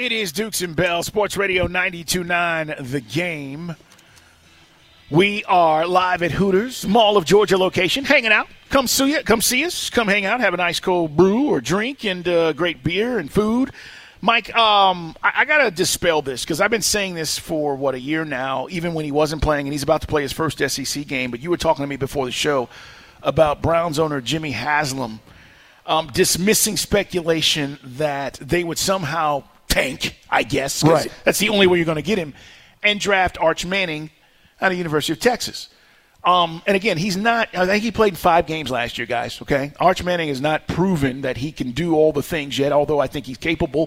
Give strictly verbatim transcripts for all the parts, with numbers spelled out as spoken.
It is Dukes and Bell, Sports Radio ninety-two point nine, The Game. We are live at Hooters, Mall of Georgia location, hanging out. Come see it. Come see us. Come hang out, have a nice cold brew or drink and uh, great beer and food. Mike, um, I, I got to dispel this because I've been saying this for, what, a year now, even when he wasn't playing, and he's about to play his first S E C game. But you were talking to me before the show about Browns owner Jimmy Haslam um, dismissing speculation that they would somehow tank, I guess, 'cause right. that's the only way you're going to get him, and draft Arch Manning out of the University of Texas. Um, and again, he's not – I think he played five games last year, guys, okay? Arch Manning has not proven that he can do all the things yet, although I think he's capable.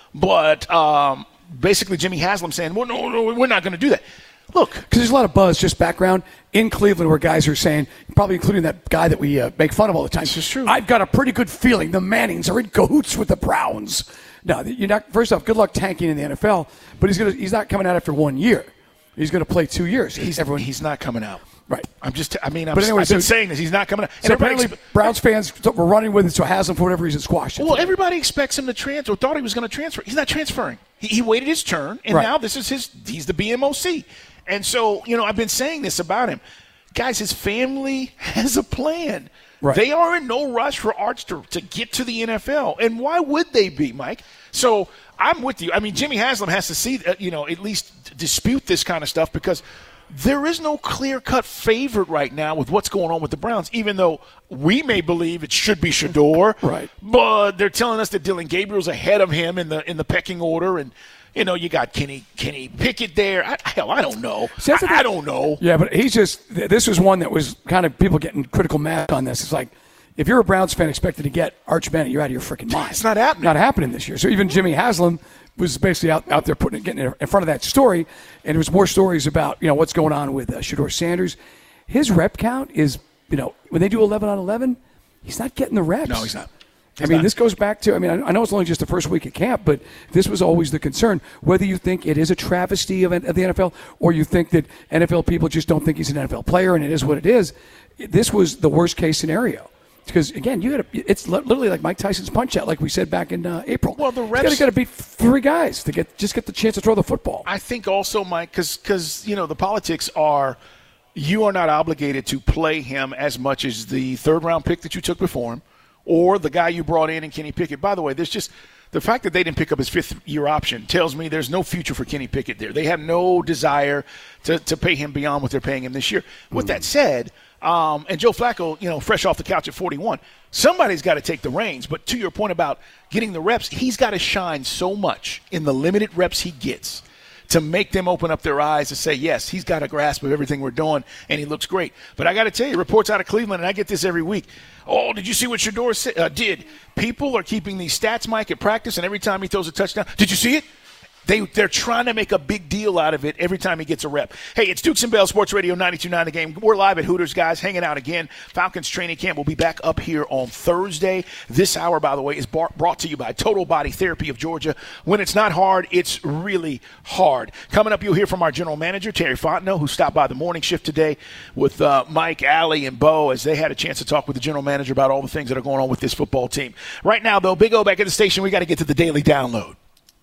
But um, basically Jimmy Haslam saying, well, no, no, we're not going to do that. Look. Because there's a lot of buzz, just background, in Cleveland where guys are saying, probably including that guy that we uh, make fun of all the time. This is true. I've got a pretty good feeling the Mannings are in cahoots with the Browns. No, you're not. First off, good luck tanking in the N F L, but he's gonna, he's not coming out after one year. He's going to play two years. He's, Everyone, he's not coming out. Right. I'm just, I mean, I'm, but anyway, I've been so, saying this. He's not coming out. So apparently Browns fans were running with it, so Haslam, for whatever reason, squashed it. Well, everybody expects him to transfer, or thought he was going to transfer. He's not transferring. He, he waited his turn, and right. now this is his, he's the B M O C. And so, you know, I've been saying this about him. Guys, his family has a plan. Right. They are in no rush for Arch to, to get to the N F L. And why would they be, Mike? So I'm with you. I mean, Jimmy Haslam has to see, uh, you know, at least dispute this kind of stuff because there is no clear-cut favorite right now with what's going on with the Browns, even though we may believe it should be Shador. Right. But they're telling us that Dylan Gabriel's ahead of him in the in the pecking order, and you know, you got Kenny Kenny Pickett there. I, hell, I don't know. See, I, I don't know. Yeah, but he's just – this was one that was kind of people getting critical mass on this. It's like, if you're a Browns fan expected to get Arch Manning, you're out of your freaking mind. It's not happening. Not happening this year. So even Jimmy Haslam was basically out, out there putting getting in front of that story, and there was more stories about, you know, what's going on with uh, Shador Sanders. His rep count is, you know, when they do eleven on eleven, he's not getting the reps. No, he's not. I mean, this goes back to, I mean, I know it's only just the first week of camp, but this was always the concern. Whether you think it is a travesty of, of the N F L or you think that N F L people just don't think he's an N F L player and it is what it is, this was the worst-case scenario. Because, again, you got to. It's literally like Mike Tyson's punch-out, like we said back in uh, April. Well, the reps. You got to beat three guys to get just get the chance to throw the football. I think also, Mike, because, you know, the politics are you are not obligated to play him as much as the third-round pick that you took before him, or the guy you brought in in Kenny Pickett. By the way, there's just the fact that they didn't pick up his fifth-year option tells me there's no future for Kenny Pickett there. They have no desire to, to pay him beyond what they're paying him this year. With mm. that said, um, and Joe Flacco, you know, fresh off the couch at forty-one, somebody's got to take the reins. But to your point about getting the reps, he's got to shine so much in the limited reps he gets to make them open up their eyes to say, yes, he's got a grasp of everything we're doing, and he looks great. But I got to tell you, reports out of Cleveland, and I get this every week. Oh, did you see what Shador uh, did? People are keeping these stats, Mike, at practice, and every time he throws a touchdown, did you see it? They, they're trying to make a big deal out of it every time he gets a rep. Hey, it's Dukes and Bell, Sports Radio ninety-two point nine The Game. We're live at Hooters, guys, hanging out again. Falcons training camp will be back up here on Thursday. This hour, by the way, is bar- brought to you by Total Body Therapy of Georgia. When it's not hard, it's really hard. Coming up, you'll hear from our general manager, Terry Fontenot, who stopped by the morning shift today with uh, Mike, Allie, and Bo as they had a chance to talk with the general manager about all the things that are going on with this football team. Right now, though, Big O back at the station. We got to get to the daily download.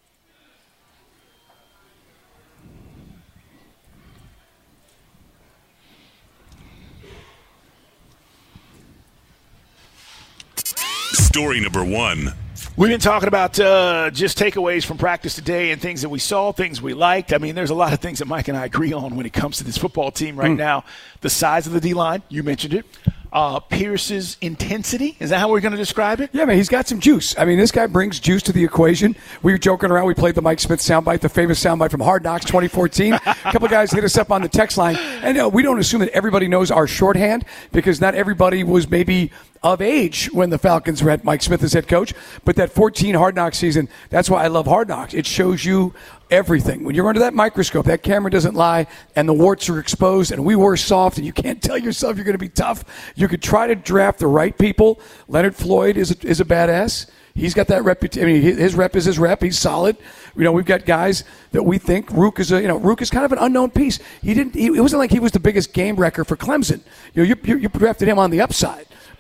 Story number one. We've been talking about uh, just takeaways from practice today and things that we saw, things we liked. I mean, there's a lot of things that Mike and I agree on when it comes to this football team right mm. now. The size of the D-line, you mentioned it. Uh, Pierce's intensity, is that how we're going to describe it? Yeah, man, he's got some juice. I mean, this guy brings juice to the equation. We were joking around. We played the Mike Smith soundbite, the famous soundbite from Hard Knocks twenty fourteen. A couple of guys hit us up on the text line. And uh, we don't assume that everybody knows our shorthand because not everybody was maybe of age when the Falcons had Mike Smith as head coach. But that fourteen Hard Knocks season, that's why I love Hard Knocks. It shows you everything. When you're under that microscope, that camera doesn't lie, and the warts are exposed, and we were soft, and you can't tell yourself you're going to be tough. You could try to draft the right people. Leonard Floyd is a, is a badass. He's got that reputation. I mean, his rep is his rep. He's solid. You know, we've got guys that we think Rook is a, you know, Rook is kind of an unknown piece. He didn't. He, it wasn't like he was the biggest game wrecker for Clemson. You know, you, you, you drafted him on the upside.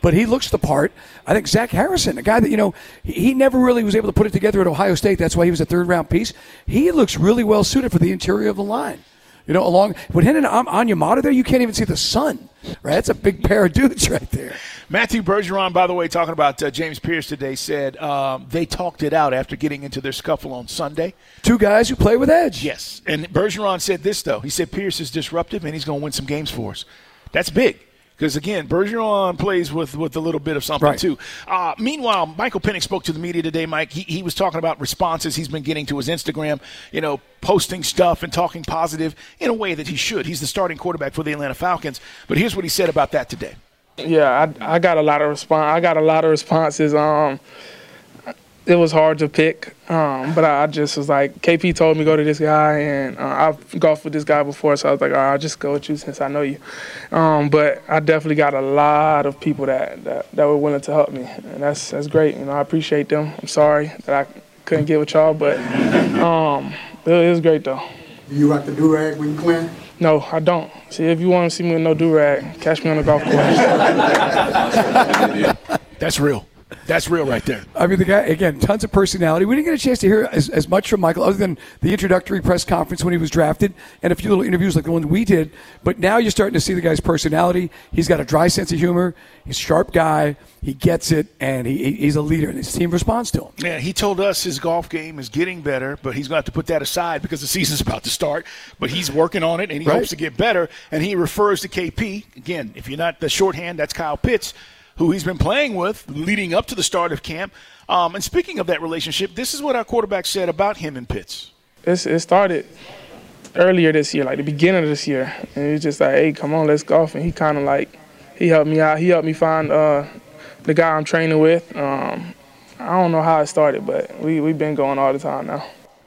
but he looks the part. I think Zach Harrison, a guy that, you know, he, he never really was able to put it together at Ohio State. That's why he was a third-round piece. He looks really well suited for the interior of the line. You know, along with him and Onyemata there, you can't even see the sun. Right, that's a big pair of dudes right there. Matthew Bergeron, by the way, talking about uh, James Pierce today, said um, they talked it out after getting into their scuffle on Sunday. Two guys who play with edge. Yes, and Bergeron said this, though. He said Pierce is disruptive, and he's going to win some games for us. That's big. Because, again, Bergeron plays with, with a little bit of something, right. too. Uh, meanwhile, Michael Penix spoke to the media today, Mike. He, he was talking about responses he's been getting to his Instagram, you know, posting stuff and talking positive in a way that he should. He's the starting quarterback for the Atlanta Falcons. But here's what he said about that today. Yeah, I, I got a lot of response. I got a lot of responses. Um, it was hard to pick, um, but I just was like, K P told me go to this guy, and uh, I've golfed with this guy before, so I was like, all right, I'll just go with you since I know you. Um, but I definitely got a lot of people that, that, that were willing to help me, and that's that's great. You know, I appreciate them. I'm sorry that I couldn't get with y'all, but um, it, it was great though. Do you rock the do-rag when you playing? No, I don't. See, if you want to see me with no do-rag, catch me on the golf course. That's real. That's real right there. I mean, the guy, again, tons of personality. We didn't get a chance to hear as, as much from Michael other than the introductory press conference when he was drafted and a few little interviews like the one we did. But now you're starting to see the guy's personality. He's got a dry sense of humor. He's a sharp guy. He gets it, and he, he's a leader, and his team responds to him. Yeah, he told us his golf game is getting better, but he's going to have to put that aside because the season's about to start. But he's working on it, and he right. hopes to get better. And he refers to K P. Again, if you're not the shorthand, that's Kyle Pitts, who he's been playing with leading up to the start of camp. Um, and speaking of that relationship, this is what our quarterback said about him and Pitts. It's, it started earlier this year, like the beginning of this year. And he was just like, hey, come on, let's golf. And he kind of like, he helped me out. He helped me find uh, the guy I'm training with. Um, I don't know how it started, but we, we've been going all the time now.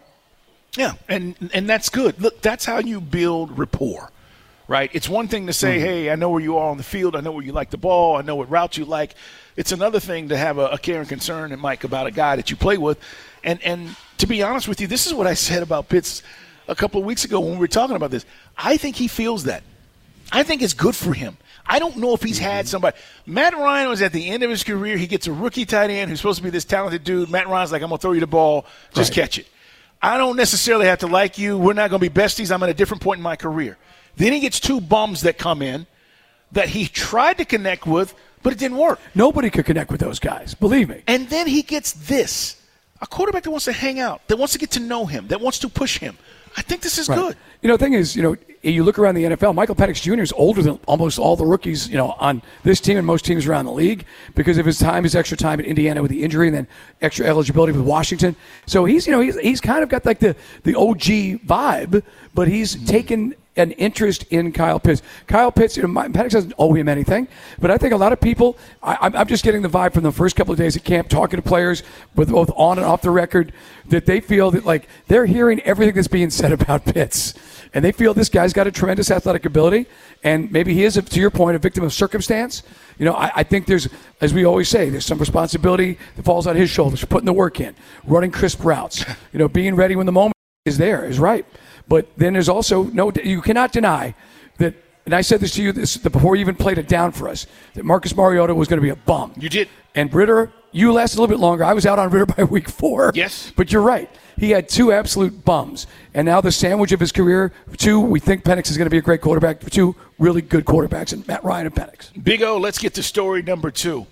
Yeah, and and that's good. Look, that's how you build rapport. Right? It's one thing to say, mm-hmm. hey, I know where you are on the field. I know where you like the ball. I know what route you like. It's another thing to have a, a care and concern, and Mike, about a guy that you play with. And and to be honest with you, this is what I said about Pitts a couple of weeks ago when we were talking about this. I think he feels that. I think it's good for him. I don't know if he's mm-hmm. had somebody. Matt Ryan was at the end of his career. He gets a rookie tight end who's supposed to be this talented dude. Matt Ryan's like, I'm going to throw you the ball. Just right. catch it. I don't necessarily have to like you. We're not going to be besties. I'm at a different point in my career. Then he gets two bums that come in that he tried to connect with, but it didn't work. Nobody could connect with those guys, believe me. And then he gets this, a quarterback that wants to hang out, that wants to get to know him, that wants to push him. I think this is right. good. You know, the thing is, you know, you look around the N F L, Michael Penix Junior is older than almost all the rookies, you know, on this team and most teams around the league because of his time, his extra time at Indiana with the injury and then extra eligibility with Washington. So he's, you know, he's, he's kind of got like the, the O G vibe, but he's mm-hmm. taken an interest in Kyle Pitts. Kyle Pitts, you know, Penix doesn't owe him anything, but I think a lot of people, I, I'm just getting the vibe from the first couple of days at camp, talking to players, with both on and off the record, that they feel that, like, they're hearing everything that's being said about Pitts. And they feel this guy's got a tremendous athletic ability, and maybe he is, to your point, a victim of circumstance. You know, I, I think there's, as we always say, there's some responsibility that falls on his shoulders for putting the work in, running crisp routes, you know, being ready when the moment is there, is right. But then there's also no, you cannot deny that, and I said this to you this, before you even played it down for us, that Marcus Mariota was going to be a bum. You did. And Ritter, you lasted a little bit longer. I was out on Ritter by week four. Yes. But you're right. He had two absolute bums. And now the sandwich of his career, two, we think Penix is going to be a great quarterback, two really good quarterbacks, and Matt Ryan and Penix. Big O, let's get to story number two.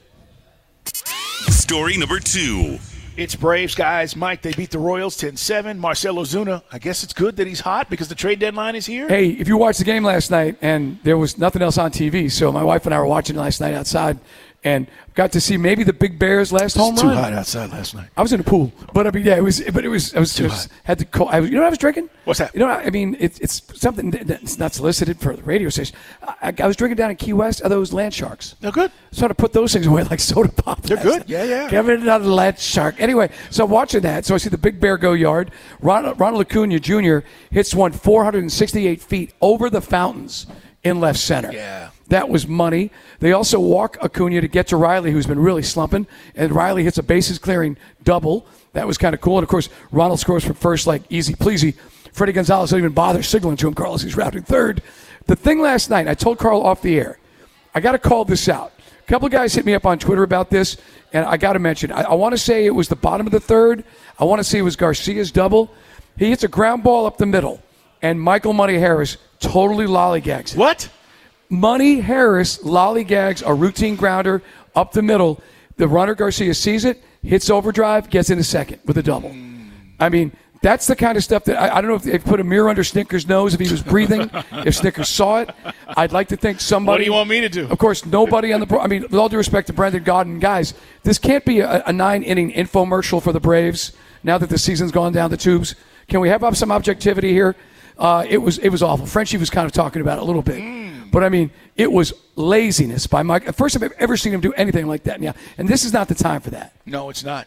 Story number two. It's Braves, guys. Mike, they beat the Royals ten seven. Marcell Ozuna, I guess it's good that he's hot because the trade deadline is here. Hey, if you watched the game last night, and there was nothing else on T V, so my wife and I were watching last night outside, and got to see maybe the Big Bears' last home run. run. Too hot outside last night. I was in the pool, but I mean, yeah, it was. But it was. I was. Too it was hot. Had to call. I was. You know what I was drinking? What's that? You know, what I mean, it's it's something that's not solicited for the radio station. I, I was drinking down in Key West. Are those land sharks? They're good. So to put those things away like soda pop. They're good. Yeah, yeah. Give it another land shark. Anyway, so I'm watching that. So I see the Big Bear go yard. Ronald, Ronald Acuna Junior hits one four hundred sixty-eight feet over the fountains in left center. Yeah. That was money. They also walk Acuna to get to Riley, who's been really slumping, and Riley hits a bases-clearing double. That was kind of cool. And, of course, Ronald scores from first like easy pleasy. Freddie Gonzalez didn't even bother signaling to him. Carlos, he's routing third. The thing last night, I told Carl off the air, I got to call this out couple of guys hit me up on Twitter about this, and I got to mention, I, I want to say it was the bottom of the third. I want to say it was Garcia's double. He hits a ground ball up the middle, and Michael Money Harris totally lollygags it. What? Money Harris lollygags a routine grounder up the middle. The runner, Garcia, sees it, hits overdrive, gets into second with a double. I mean, that's the kind of stuff that I, I don't know if they put a mirror under Snickers' nose if he was breathing, if Snickers saw it. I'd like to think somebody. What do you want me to do? Of course, nobody on the. I mean, with all due respect to Brendan Gaudin, guys, this can't be a, a nine-inning infomercial for the Braves now that the season's gone down the tubes. Can we have up some objectivity here? Uh, it was it was awful. Frenchie was kind of talking about it a little bit. Mm. But, I mean, it was laziness by Mike. First time I've ever seen him do anything like that. Yeah, and this is not the time for that. No, it's not.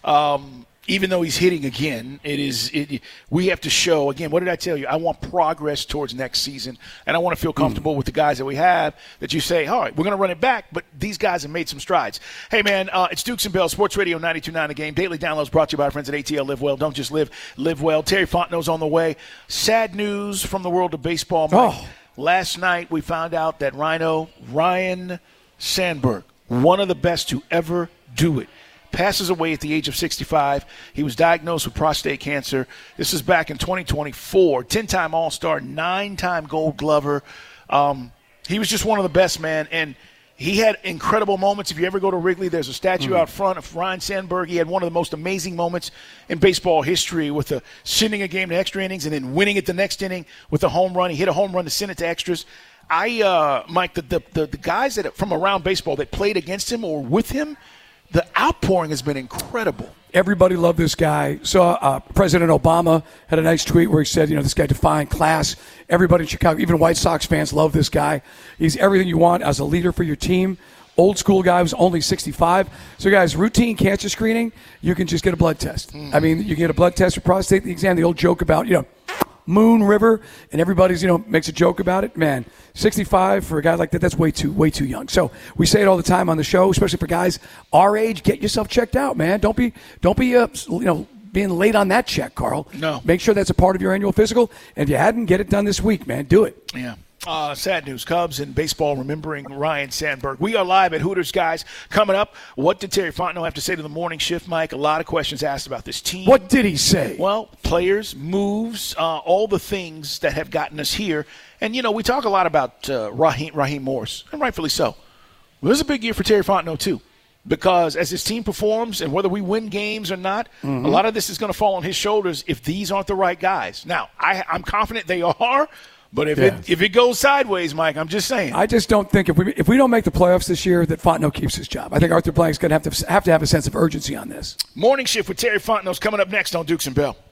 Um, even though he's hitting again, it is. It, we have to show, again, what did I tell you? I want progress towards next season, and I want to feel comfortable mm. with the guys that we have, that you say, all right, we're going to run it back, but these guys have made some strides. Hey, man, uh, it's Dukes and Bell, Sports Radio ninety-two point nine The Game. Daily downloads brought to you by our friends at A T L Live Well. Don't just live, live well. Terry Fontenot's on the way. Sad news from the world of baseball, Mike. Oh. Last night we found out that Rhino, Ryan Sandberg, one of the best to ever do it, passes away at the age of sixty-five. He was diagnosed with prostate cancer. This is back in twenty twenty-four. ten-time All-Star, nine-time Gold Glover. Um, he was just one of the best, man, and he had incredible moments. If you ever go to Wrigley, there's a statue mm. out front of Ryan Sandberg. He had one of the most amazing moments in baseball history with the sending a game to extra innings and then winning it the next inning with a home run. He hit a home run to send it to extras. I, uh, Mike, the, the, the, the guys that from around baseball that played against him or with him, the outpouring has been incredible. Everybody loved this guy. So uh, President Obama had a nice tweet where he said, you know, this guy defined class. Everybody in Chicago, even White Sox fans, love this guy. He's everything you want as a leader for your team. Old school guy, was only sixty-five. So, guys, routine cancer screening, you can just get a blood test. Mm. I mean, you get a blood test for prostate exam. The old joke about, you know, Moon River, and everybody's, you know, makes a joke about it. Man, sixty-five for a guy like that, that's way too, way too young. So we say it all the time on the show, especially for guys our age. Get yourself checked out, man. Don't be, don't be, uh, you know, being late on that check, Carl. No. Make sure that's a part of your annual physical. And if you hadn't, get it done this week, man. Do it. Yeah. Uh, sad news. Cubs and baseball remembering Ryan Sandberg. We are live at Hooters, guys. Coming up, what did Terry Fontenot have to say to the morning shift, Mike? A lot of questions asked about this team. What did he say? Well, players, moves, uh, all the things that have gotten us here. And, you know, we talk a lot about uh, Raheem, Raheem Morris, and rightfully so. Well, this is a big year for Terry Fontenot, too. Because as his team performs and whether we win games or not, mm-hmm. a lot of this is going to fall on his shoulders if these aren't the right guys. Now, I, I'm confident they are. But if yeah. it if it goes sideways, Mike, I'm just saying. I just don't think if we if we don't make the playoffs this year, that Fontenot keeps his job. I think Arthur Blank's going to have to have to have a sense of urgency on this. Morning Shift with Terry Fontenot's coming up next on Dukes and Bell.